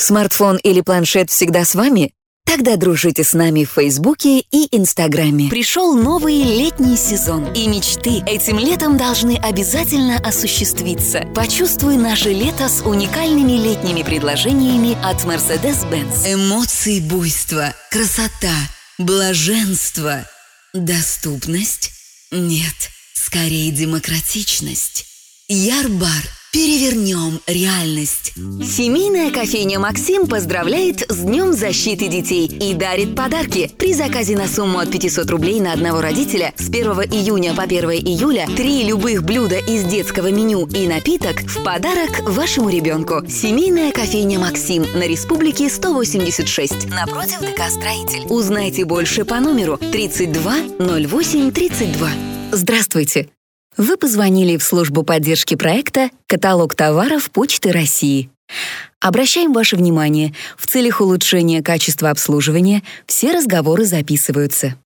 Смартфон или планшет всегда с вами? Тогда дружите с нами в Фейсбуке и Инстаграме. Пришел новый летний сезон, и мечты этим летом должны обязательно осуществиться. Почувствуй наше лето с уникальными летними предложениями от Mercedes-Benz. Эмоции буйства, красота, блаженство, доступность? Нет, скорее демократичность. Ярбар. Перевернем реальность. Семейная кофейня «Максим» поздравляет с Днем защиты детей и дарит подарки. При заказе на сумму от 500 рублей на одного родителя с 1 июня по 1 июля 3 любых блюда из детского меню и напиток в подарок вашему ребенку. Семейная кофейня «Максим» на Республике 186, напротив ДК «Строитель». Узнайте больше по номеру 32 08 32. Здравствуйте! Вы позвонили в службу поддержки проекта «Каталог товаров Почты России». Обращаем ваше внимание, в целях улучшения качества обслуживания все разговоры записываются.